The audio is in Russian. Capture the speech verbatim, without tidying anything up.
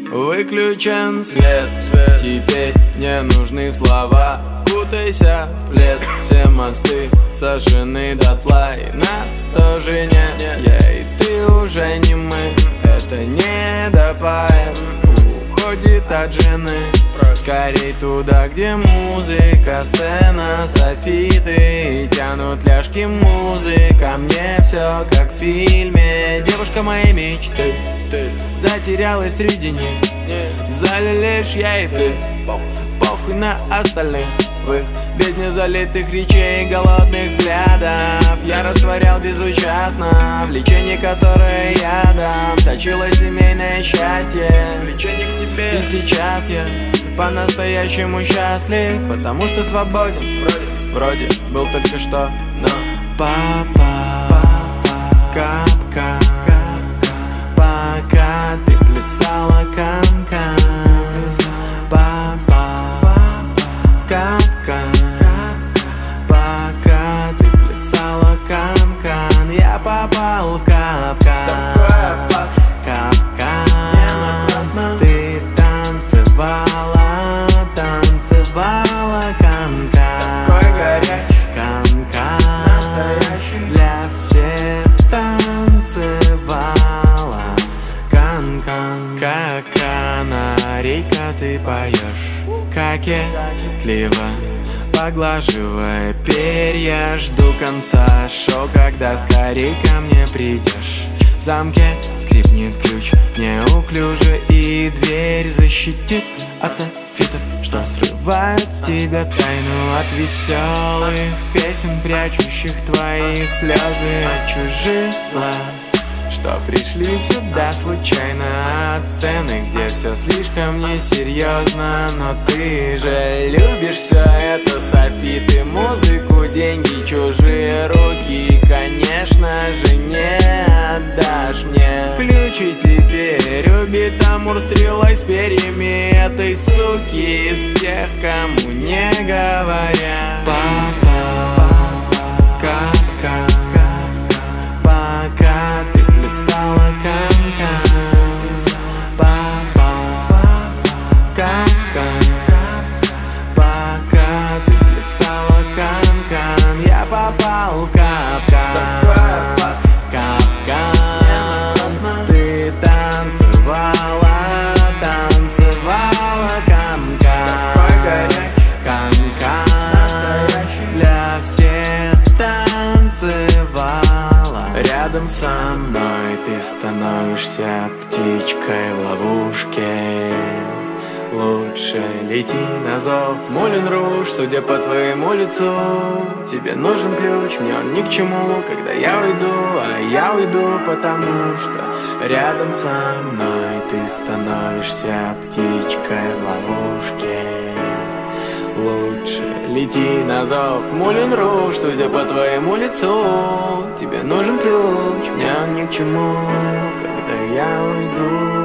Выключен свет, свет. Теперь не нужны слова. Кутайся в плед, все мосты сожжены дотла. И нас тоже нет, я и ты уже не мы. Это не допоэт, уходит от жены. Скорей туда, где музыка, сцена, софиты. И тянут ляжки музыка. Мне все как в фильме. Девушка моей мечты затерялась среди них. В зале лишь я и ты. Похуй на остальных. В их бездне залитых речей, голодных взглядов я растворял безучастно влечение, которое я дам. Точило семейное счастье, влечение к тебе. И сейчас я по-настоящему счастлив, потому что свободен. Вроде, вроде был только что, но папа, капка, пока ты плясала кан-кан. Папа, капка, пока ты плясала кан-кан. Я попал в капкан. Капкан. Ты танцевала, танцевала кан-кан. Такой горячий кан-кан. Настоящий. Для всех танцевала кан-кан. Как канарейка ты поешь кокетливо, поглаживая перья. Жду конца шоу, когда скорей ко мне придешь. В замке скрипнет ключ неуклюже, и дверь защитит от софитов, что срывают с тебя тайну. От веселых песен, прячущих твои слезы, от чужих глаз, что пришли сюда случайно. От сцены, где все слишком несерьезно. Но ты же любишь все это, софиты, музыку, деньги, чужие руки. И, конечно же, не отдашь мне ключи теперь. Убит Амур стрелой с перьями этой суки, из тех, кому не говорят. Папа, капка, пока ты плясала кан-кан. Папа, капка, пока ты плясала кан-кан. Я попал в капкан. Капкан. Ты танцевала, танцевала кан-кан. Кан-кан. Для всех танцевала. Рядом со мной ты становишься птичкой в ловушке. Лучше лети на зов Мулен Руж. Судя по твоему лицу, тебе нужен ключ. Мне он ни к чему, когда я уйду. А я уйду, потому что рядом со мной ты становишься птичкой в ловушке. Лучше лети на зов Мулен Руж. Судя по твоему лицу, тебе нужен ключ. Мне он ни к чему, когда я уйду.